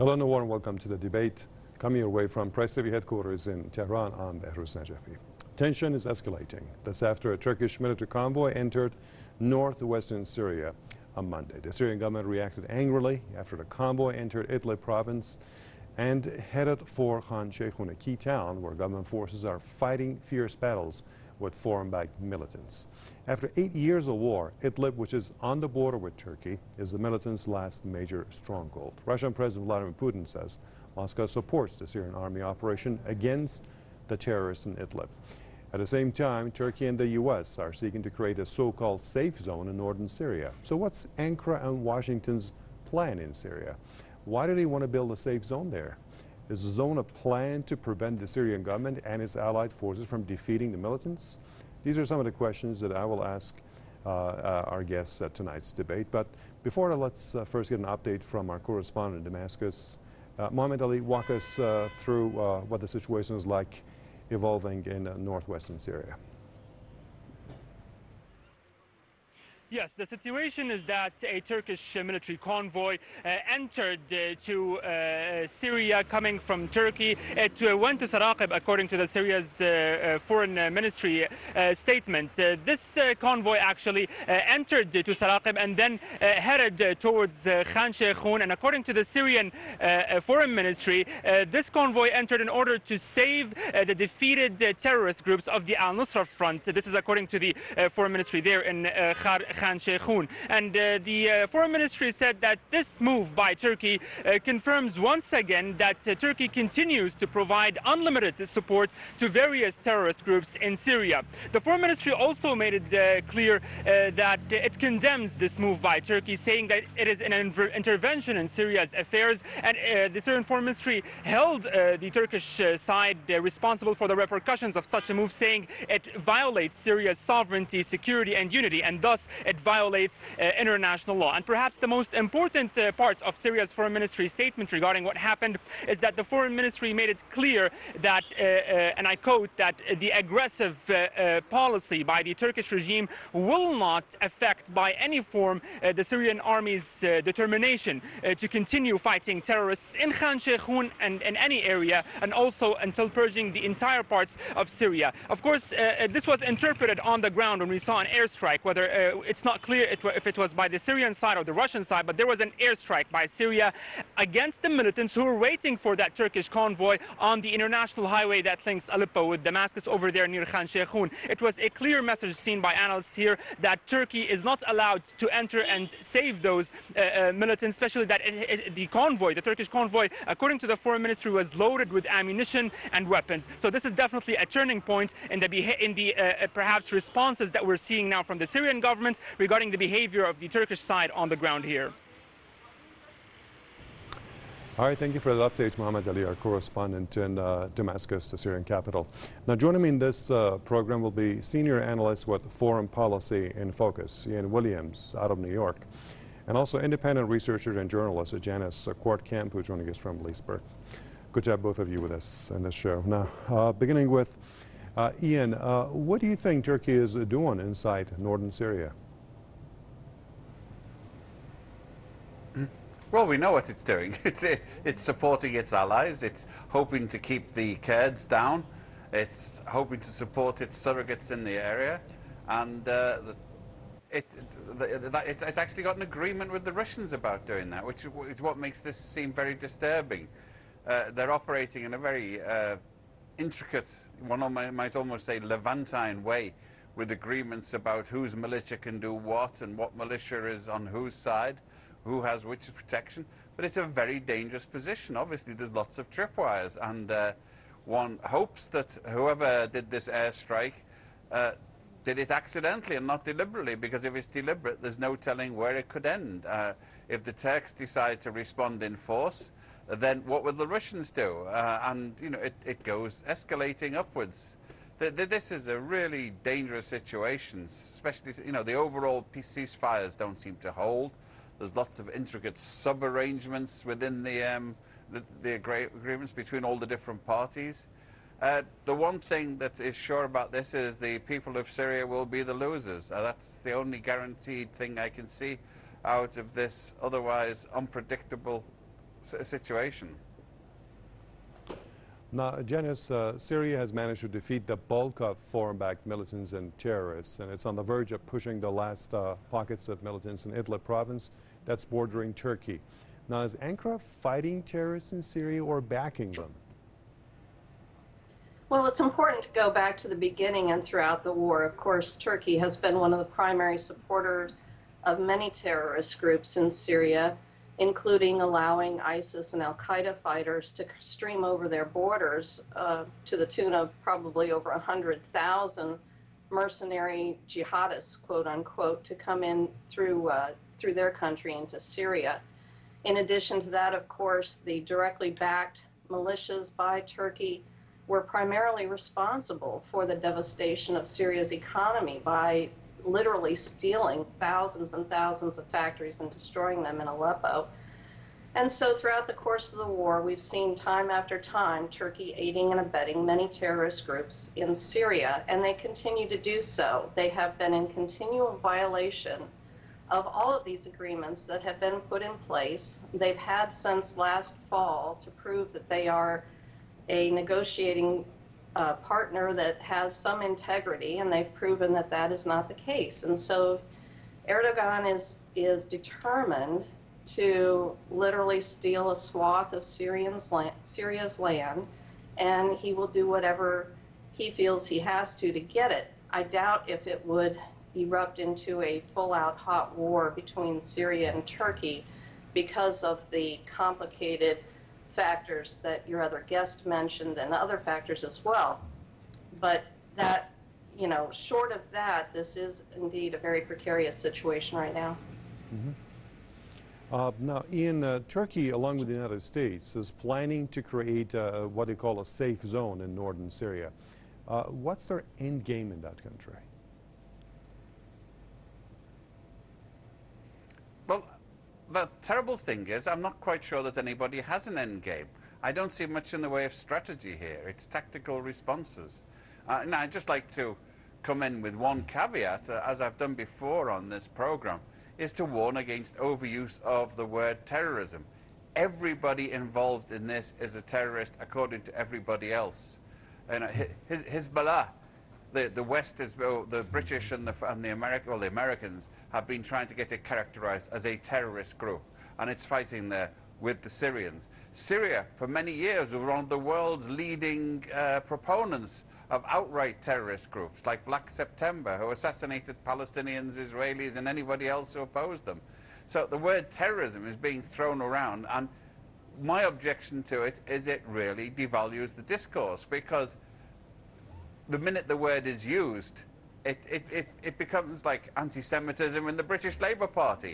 Hello and a warm welcome to the debate. Coming your way from Press TV headquarters in Tehran, I'm Behruz Najafi. Tension is escalating. That's after a Turkish military convoy entered northwestern Syria on Monday. The Syrian government reacted angrily after the convoy entered Idlib province and headed for Khan Shaykhun, a key town where government forces are fighting fierce battles with foreign-backed militants. After 8 years of war, Idlib, which is on the border with Turkey, is the militants' last major stronghold. Russian President Vladimir Putin says Moscow supports the Syrian army operation against the terrorists in Idlib. At the same time, Turkey and the U.S. are seeking to create a so-called safe zone in northern Syria. So what's Ankara and Washington's plan in Syria? Why do they want to build a safe zone there? Is the zone a plan to prevent the Syrian government and its allied forces from defeating the militants? These are some of the questions that I will ask our guests at tonight's debate. But before that, let's first get an update from our correspondent in Damascus. Mohammed Ali, walk us through what the situation is like evolving in northwestern Syria. Yes, the situation is that a Turkish military convoy entered to Syria coming from Turkey. It went to Saraqib, according to the Syria's foreign ministry statement. This convoy actually entered to Saraqib and then headed towards Khan Shaykhun. And according to the Syrian foreign ministry, this convoy entered in order to save the defeated terrorist groups of the Al-Nusra Front. This is according to the foreign ministry there in Khan Shaykhun. And the foreign ministry said that this move by Turkey confirms once again that Turkey continues to provide unlimited support to various terrorist groups in Syria. The foreign ministry also made it clear that it condemns this move by Turkey, saying that it is an intervention in Syria's affairs. And the Syrian foreign ministry held the Turkish side responsible for the repercussions of such a move, saying it violates Syria's sovereignty, security and unity, and thus it violates international law. And perhaps the most important part of Syria's foreign ministry statement regarding what happened is that the foreign ministry made it clear that, and I quote, that the aggressive policy by the Turkish regime will not affect by any form the Syrian army's determination to continue fighting terrorists in Khan Shaykhun and in any area, and also until purging the entire parts of Syria. Of course, this was interpreted on the ground when we saw an airstrike, whether it's not clear if it was by the Syrian side or the Russian side, but there was an airstrike by Syria against the militants who were waiting for that Turkish convoy on the international highway that links Aleppo with Damascus over there near Khan Shaykhun. It was a clear message seen by analysts here that Turkey is not allowed to enter and save those militants, especially that the convoy, the Turkish convoy, according to the foreign ministry, was loaded with ammunition and weapons. So this is definitely a turning point in the perhaps responses that we're seeing now from the Syrian government regarding the behavior of the Turkish side on the ground here. All right, thank you for the update, Mohammed Ali, our correspondent in Damascus, the Syrian capital. Now, joining me in this program will be senior analyst with Foreign Policy in Focus, Ian Williams, out of New York, and also independent researcher and journalist Janice Kwartkamp, who's joining us from Leesburg. Good to have both of you with us in this show. Now, beginning with Ian, what do you think Turkey is doing inside northern Syria? Well, we know what it's doing. It's supporting its allies. It's hoping to keep the Kurds down. It's hoping to support its surrogates in the area. And it's actually got an agreement with the Russians about doing that, which is what makes this seem very disturbing. They're operating in a very intricate, one might almost say Levantine way, with agreements about whose militia can do what and what militia is on whose side, who has which protection. But it's a very dangerous position. Obviously, there's lots of tripwires, and one hopes that whoever did this airstrike did it accidentally and not deliberately, because if it's deliberate, there's no telling where it could end. If the Turks decide to respond in force, then what will the Russians do? And, you know, it goes escalating upwards. This is a really dangerous situation, especially, you know, the overall ceasefires don't seem to hold. There's lots of intricate sub-arrangements within the agreements between all the different parties. The one thing that is sure about this is the people of Syria will be the losers. That's the only guaranteed thing I can see out of this otherwise unpredictable situation. Now, Janice, Syria has managed to defeat the bulk of foreign-backed militants and terrorists, and it's on the verge of pushing the last pockets of militants in Idlib province that's bordering Turkey. Now, is Ankara fighting terrorists in Syria or backing them? Well, it's important to go back to the beginning and throughout the war. Of course, Turkey has been one of the primary supporters of many terrorist groups in Syria, including allowing ISIS and al-Qaeda fighters to stream over their borders to the tune of probably over 100,000 mercenary jihadists, quote unquote, to come in through their country into Syria. In addition to that, of course, the directly backed militias by Turkey were primarily responsible for the devastation of Syria's economy by literally stealing thousands and thousands of factories and destroying them in Aleppo. And so throughout the course of the war, we've seen time after time Turkey aiding and abetting many terrorist groups in Syria, and they continue to do so. They have been in continual violation of all of these agreements that have been put in place. They've had since last fall to prove that they are a negotiating partner that has some integrity, and they've proven that that is not the case. And so Erdogan is determined to literally steal a swath of Syria's land, and he will do whatever he feels he has to get it. I doubt if it would erupt into a full-out hot war between Syria and Turkey because of the complicated factors that your other guest mentioned and other factors as well. But that, you know, short of that, this is indeed a very precarious situation right now. Mm-hmm. Now, in Turkey, along with the United States, is planning to create what they call a safe zone in northern Syria. What's their end game in that country? Well, the terrible thing is, I'm not quite sure that anybody has an end game. I don't see much in the way of strategy here. It's tactical responses. Now, I'd just like to come in with one caveat, as I've done before on this program, is to warn against overuse of the word terrorism. Everybody involved in this is a terrorist according to everybody else. And Hezbollah, the West is, the British and the Americans have been trying to get it characterized as a terrorist group, and it's fighting there with the Syrians. Syria, for many years, was one of the world's leading proponents of outright terrorist groups like Black September, who assassinated Palestinians, Israelis, and anybody else who opposed them. So the word terrorism is being thrown around, and my objection to it is it really devalues the discourse, because the minute the word is used, it becomes like anti-Semitism in the British Labour Party.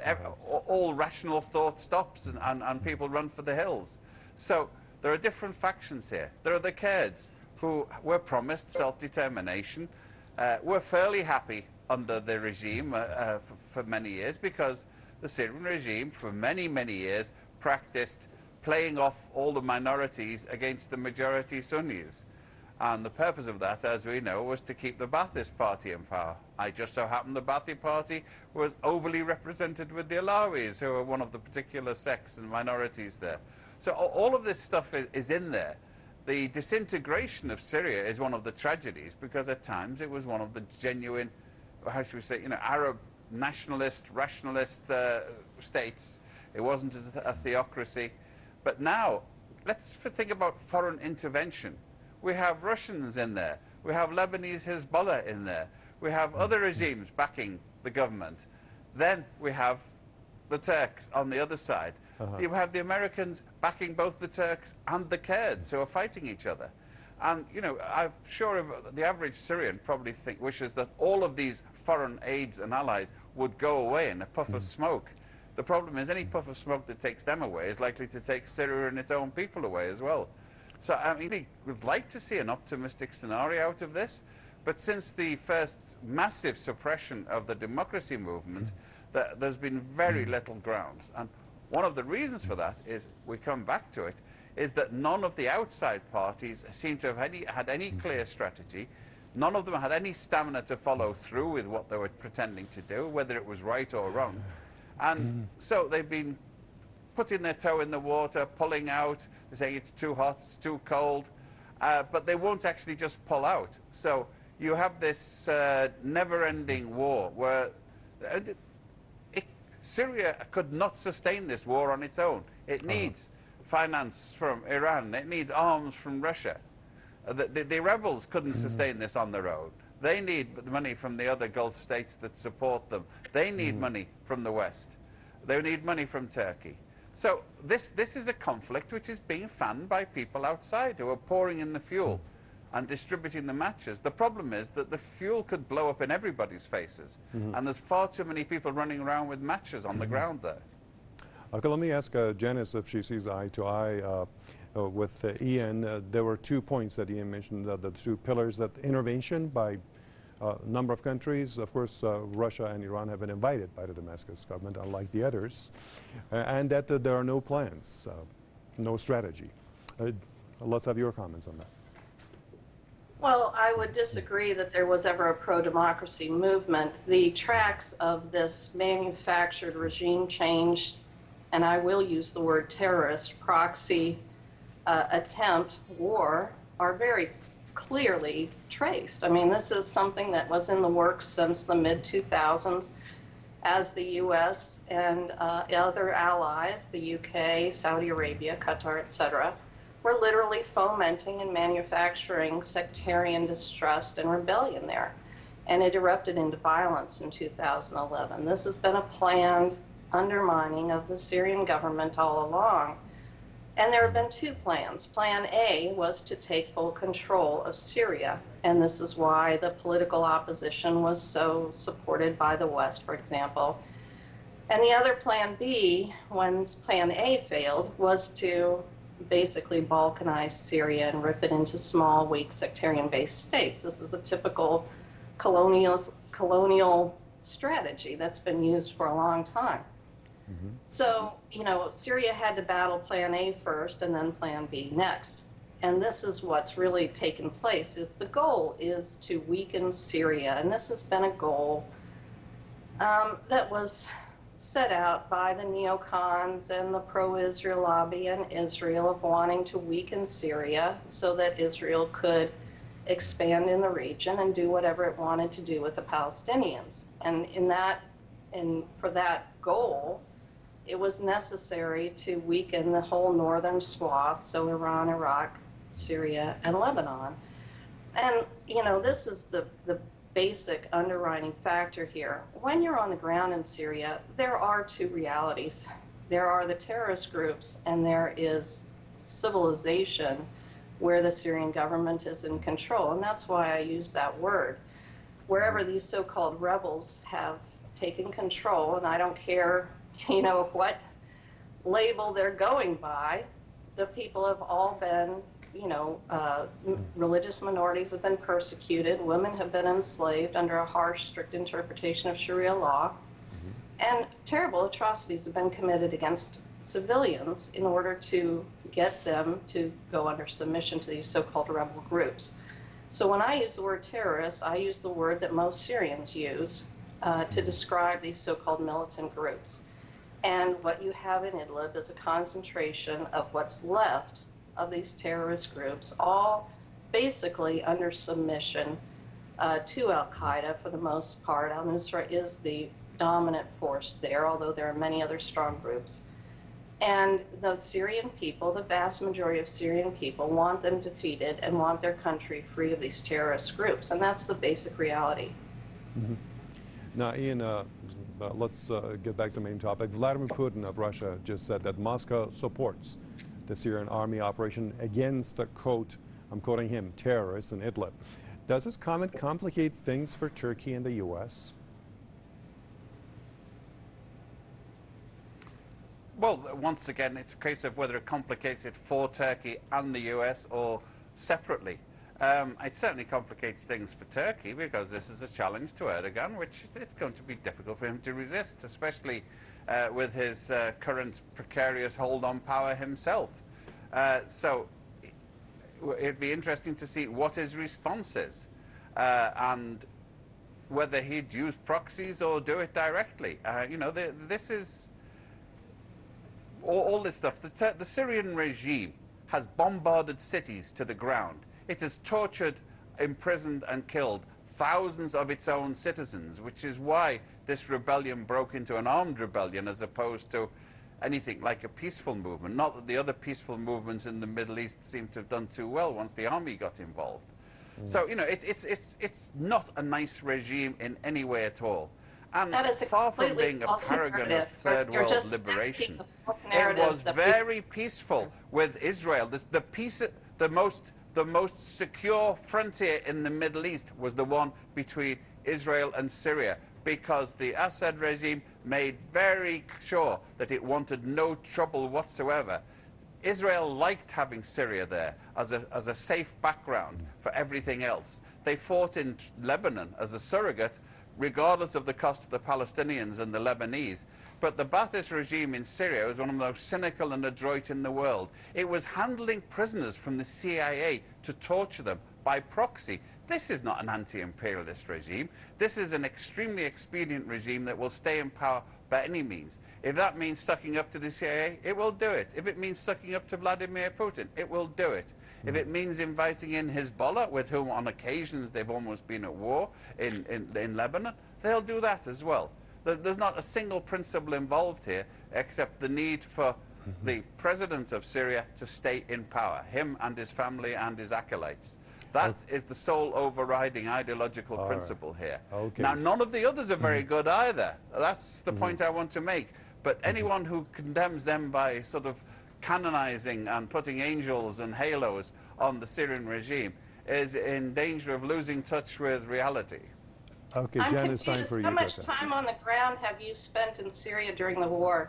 All rational thought stops, and people run for the hills. So there are different factions here. There are the Kurds, who were promised self-determination, were fairly happy under the regime for many years, because the Syrian regime for many, many years practiced playing off all the minorities against the majority Sunnis. And the purpose of that, as we know, was to keep the Ba'athist Party in power. I just so happened the Ba'athi Party was overly represented with the Alawis, who are one of the particular sects and minorities there. So all of this stuff is in there. The disintegration of Syria is one of the tragedies, because at times it was one of the genuine, how should we say, Arab nationalist, rationalist states. It wasn't a theocracy. But now, let's think about foreign intervention. We have Russians in there. We have Lebanese Hezbollah in there. We have other regimes backing the government. Then we have the Turks on the other side. You have the Americans backing both the Turks and the Kurds, who are fighting each other. And, I'm sure the average Syrian probably wishes that all of these foreign aids and allies would go away in a puff of smoke. The problem is any puff of smoke that takes them away is likely to take Syria and its own people away as well. So, I mean, we would like to see an optimistic scenario out of this, but since the first massive suppression of the democracy movement, there's been very little grounds. And one of the reasons for that is, we come back to it, is that none of the outside parties seem to have had any clear strategy. None of them had any stamina to follow through with what they were pretending to do, whether it was right or wrong. And so they've been putting their toe in the water, pulling out, they're saying it's too hot, it's too cold, but they won't actually just pull out. So you have this never-ending war where Syria could not sustain this war on its own. It needs finance from Iran. It needs arms from Russia. The rebels couldn't sustain this on their own. They need the money from the other Gulf states that support them. They need money from the West. They need money from Turkey. So this is a conflict which is being fanned by people outside who are pouring in the fuel and distributing the matches. The problem is that the fuel could blow up in everybody's faces, and there's far too many people running around with matches on the ground there. Okay, let me ask Janice if she sees eye to eye with Ian. There were 2 points that Ian mentioned, the 2 pillars, that intervention by a number of countries. Of course, Russia and Iran have been invited by the Damascus government, unlike the others, and that there are no plans, no strategy. Let's have your comments on that. Well, I would disagree that there was ever a pro-democracy movement. The tracks of this manufactured regime change, and I will use the word terrorist, proxy attempt war, are very clearly traced. I mean, this is something that was in the works since the mid-2000s as the U.S. and other allies, the UK, Saudi Arabia, Qatar, etc., were literally fomenting and manufacturing sectarian distrust and rebellion there. And it erupted into violence in 2011. This has been a planned undermining of the Syrian government all along. And there have been 2 plans. Plan A was to take full control of Syria, and this is why the political opposition was so supported by the West, for example. And the other Plan B, when Plan A failed, was to basically balkanize Syria and rip it into small, weak, sectarian-based states. This is a typical colonial strategy that's been used for a long time. So, you know, Syria had to battle Plan A first and then Plan B next. And this is what's really taken place, is the goal is to weaken Syria. And this has been a goal that was set out by the neocons and the pro-Israel lobby in Israel of wanting to weaken Syria so that Israel could expand in the region and do whatever it wanted to do with the Palestinians. And for that goal, it was necessary to weaken the whole northern swath, so Iran, Iraq, Syria, and Lebanon. And, you know, this is the basic underwriting factor here. When you're on the ground in Syria, there are 2 realities. There are the terrorist groups, and there is civilization where the Syrian government is in control. And that's why I use that word. Wherever these so-called rebels have taken control, and I don't care, you know, what label they're going by, the people have all been, you know, religious minorities have been persecuted, women have been enslaved under a harsh, strict interpretation of Sharia law, and terrible atrocities have been committed against civilians in order to get them to go under submission to these so-called rebel groups. So when I use the word terrorist, I use the word that most Syrians use to describe these so-called militant groups. And what you have in Idlib is a concentration of what's left of these terrorist groups, all basically under submission to Al-Qaeda for the most part. Al-Nusra is the dominant force there, although there are many other strong groups. And the Syrian people, the vast majority of Syrian people, want them defeated and want their country free of these terrorist groups. And that's the basic reality. Now, Ian, let's get back to the main topic. Vladimir Putin of Russia just said that Moscow supports the Syrian army operation against the, quote, I'm quoting him, terrorists in Idlib. Does this comment complicate things for Turkey and the U.S.? Well, once again, it's a case of whether it complicates it for Turkey and the U.S. or separately. It certainly complicates things for Turkey because this is a challenge to Erdogan, which it's going to be difficult for him to resist, especially with his current precarious hold on power himself. So it'd be interesting to see what his response is and whether he'd use proxies or do it directly. You know, this is all this stuff. The Syrian regime has bombarded cities to the ground. It has tortured, imprisoned and killed thousands of its own citizens, which is why this rebellion broke into an armed rebellion as opposed to anything like a peaceful movement. Not that the other peaceful movements in the Middle East seem to have done too well once the army got involved. So, you know, it's not a nice regime in any way at all. And far from being a paragon of third world liberation, it was very peaceful with Israel. The most secure frontier in the Middle East was the one between Israel and Syria, because the Assad regime made very sure that it wanted no trouble whatsoever. Israel liked having Syria there as a safe background for everything else. They fought in Lebanon as a surrogate, regardless of the cost to the Palestinians and the Lebanese. But the Ba'athist regime in Syria was one of the most cynical and adroit in the world. It was handling prisoners from the CIA to torture them by proxy. This is not an anti-imperialist regime. This is an extremely expedient regime that will stay in power by any means. If that means sucking up to the CIA, it will do it. If it means sucking up to Vladimir Putin, it will do it. If it means inviting in Hezbollah, with whom on occasions they've almost been at war in Lebanon, they'll do that as well. There's not a single principle involved here except the need for the president of Syria to stay in power, him and his family and his acolytes. That is the sole overriding ideological principle here. Okay. Now, none of the others are very good either. That's the point I want to make. But anyone who condemns them by sort of canonizing and putting angels and halos on the Syrian regime is in danger of losing touch with reality. Okay, I'm Jan, it's time confused. for you. How much Greta. time on the ground have you spent in Syria during the war?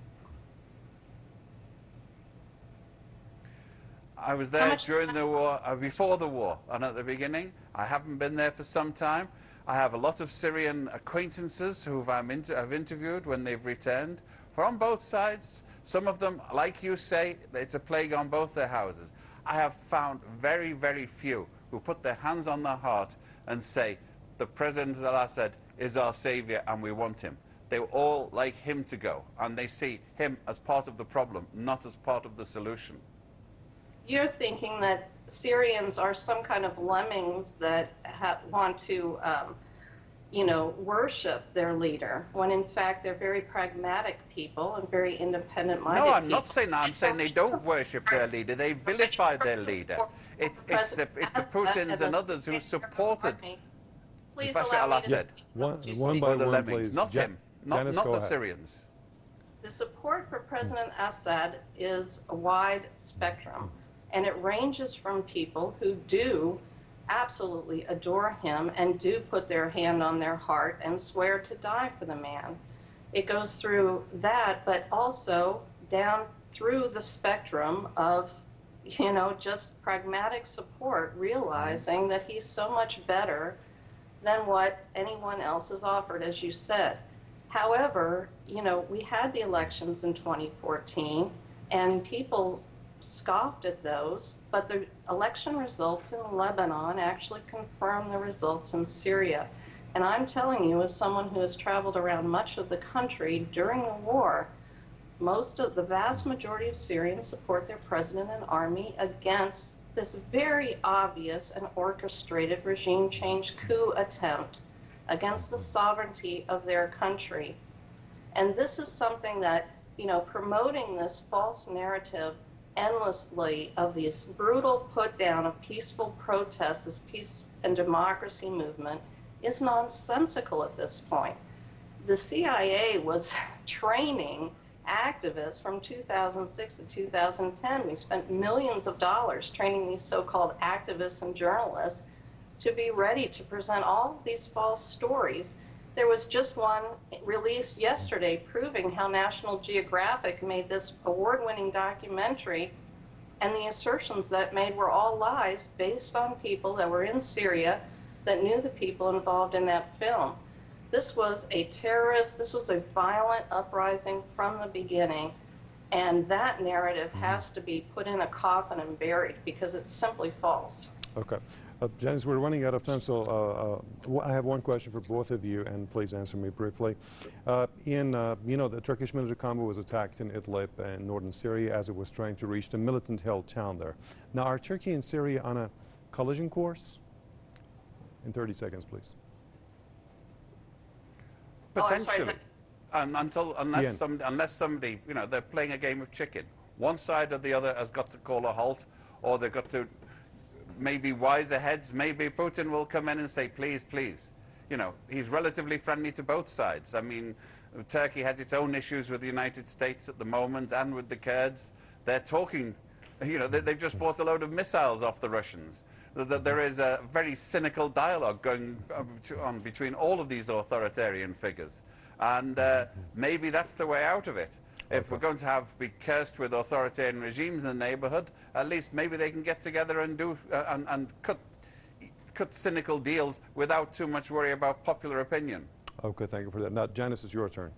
I was there during the war, before the war, and at the beginning. I haven't been there for some time. I have a lot of Syrian acquaintances who I've interviewed when they've returned from both sides. Some of them, like you say, it's a plague on both their houses. I have found very, very few who put their hands on their heart and say, the President al-Assad is our savior and we want him. They all like him to go, and they see him as part of the problem, not as part of the solution. You're thinking that Syrians are some kind of lemmings that want to, you know, worship their leader, when in fact they're very pragmatic people and very independent-minded people. No, I'm not saying that. I'm saying they don't worship their leader. They vilify their leader. It's the Putins and others who supported Bashar al-Assad. One by the one, lemmings, please. not him, not Janice, go the ahead. Syrians. The support for President Assad is a wide spectrum, and it ranges from people who do absolutely adore him and do put their hand on their heart and swear to die for the man. It goes through that, but also down through the spectrum of, you know, just pragmatic support, realizing that he's so much better than what anyone else has offered, as you said. However, you know, we had the elections in 2014, and people scoffed at those, but the election results in Lebanon actually confirm the results in Syria. And I'm telling you, as someone who has traveled around much of the country during the war, the vast majority of Syrians support their president and army against this very obvious and orchestrated regime change coup attempt against the sovereignty of their country. And this is something that, you know, promoting this false narrative endlessly of this brutal put down of peaceful protests, this peace and democracy movement, is nonsensical at this point. The CIA was training activists from 2006 to 2010. We spent millions of dollars training these so-called activists and journalists to be ready to present all of these false stories. There was just one released yesterday proving how National Geographic made this award-winning documentary, and the assertions that it made were all lies based on people that were in Syria that knew the people involved in that film. This was a terrorist, this was a violent uprising from the beginning, and that narrative has to be put in a coffin and buried because it's simply false. Okay. Janice, we're running out of time, so I have one question for both of you, and please answer me briefly. The Turkish military convoy was attacked in Idlib in northern Syria as it was trying to reach the militant-held town there. Now, are Turkey and Syria on a collision course? In 30 seconds, please. Potentially. Unless somebody, they're playing a game of chicken. One side or the other has got to call a halt, or they've got to, maybe wiser heads, maybe Putin will come in and say, please, please. He's relatively friendly to both sides. I mean, Turkey has its own issues with the United States at the moment and with the Kurds. They're talking, they've just bought a load of missiles off the Russians. There is a very cynical dialogue going on between all of these authoritarian figures. And maybe that's the way out of it. If we're going to be cursed with authoritarian regimes in the neighborhood, at least maybe they can get together and and cut cynical deals without too much worry about popular opinion. Okay, thank you for that. Now, Janice, it's your turn.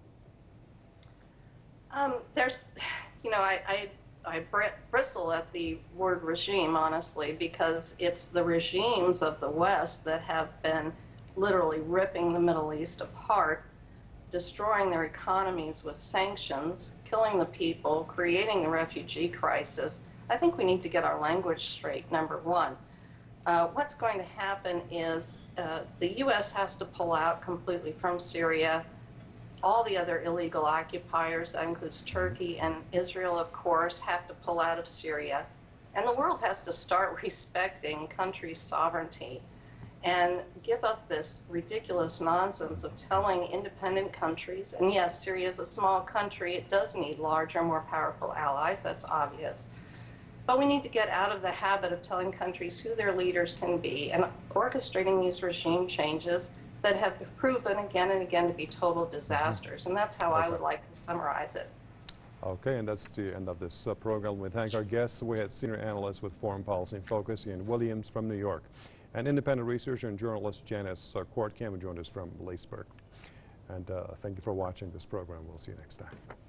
I bristle at the word regime, honestly, because it's the regimes of the West that have been literally ripping the Middle East apart, destroying their economies with sanctions, killing the people, creating the refugee crisis. I think we need to get our language straight, number one. What's going to happen is the U.S. has to pull out completely from Syria. All the other illegal occupiers, that includes Turkey and Israel, of course, have to pull out of Syria. And the world has to start respecting countries' sovereignty and give up this ridiculous nonsense of telling independent countries, and yes, Syria is a small country, it does need larger, more powerful allies, that's obvious. But we need to get out of the habit of telling countries who their leaders can be and orchestrating these regime changes that have proven again and again to be total disasters. And that's how I would like to summarize it. Okay, and that's the end of this program. We thank our guests. We had senior analyst with Foreign Policy in Focus, Ian Williams from New York, and independent researcher and journalist Janice Kortkamp joined us from Leesburg. And thank you for watching this program. We'll see you next time.